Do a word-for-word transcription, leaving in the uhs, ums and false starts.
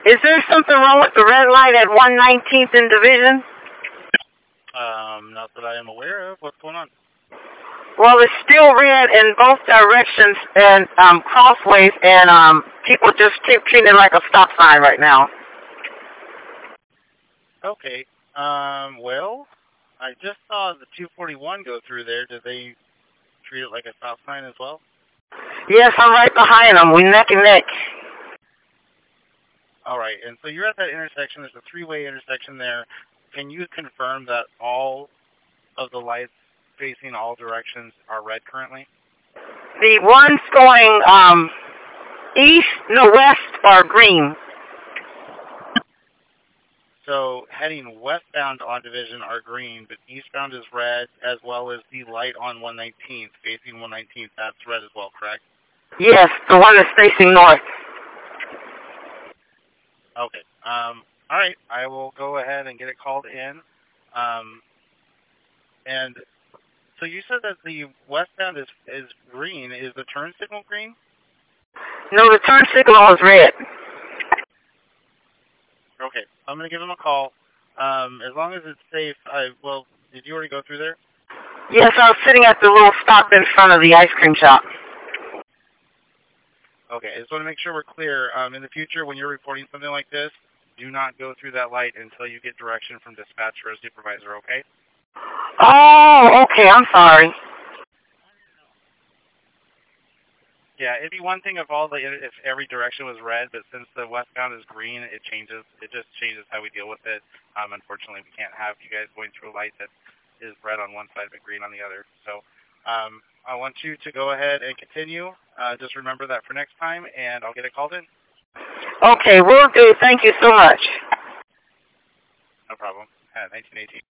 Is there something wrong with the red light at one nineteenth in Division? Um, not that I am aware of. What's going on? Well, it's still red in both directions and um, crossways, and um, people just keep treating it like a stop sign right now. Okay. Um, well, I just saw the two forty-one go through there. Did they treat it like a stop sign as well? Yes, I'm right behind them. We're neck and neck. All right. And so you're at that intersection. There's a three-way intersection there. Can you confirm that all of the lights facing all directions are red currently? The ones going um, east, no, west are green. So heading westbound on Division are green, but eastbound is red, as well as the light on one nineteenth, facing one nineteenth, that's red as well, correct? Yes, the one that's facing north. Okay. Um, all right. I will go ahead and get it called in. Um, and so you said that the westbound is, is green. Is the turn signal green? No, the turn signal is red. Okay. I'm going to give them a call. Um, as long as it's safe, I, well, did you already go through there? Yes, I was sitting at the little stop in front of the ice cream shop. Okay. I just want to make sure we're clear. Um, in the future, when you're reporting something like this, do not go through that light until you get direction from dispatch or a supervisor, okay? Oh, okay. I'm sorry. Yeah, it'd be one thing if all the if every direction was red, but since the westbound is green, it changes. It just changes how we deal with it. Um, unfortunately, we can't have you guys going through a light that is red on one side but green on the other. So um, I want you to go ahead and continue. Uh, just remember that for next time, and I'll get it called in. Okay, will do. Thank you so much. No problem. Uh, nineteen eighteen.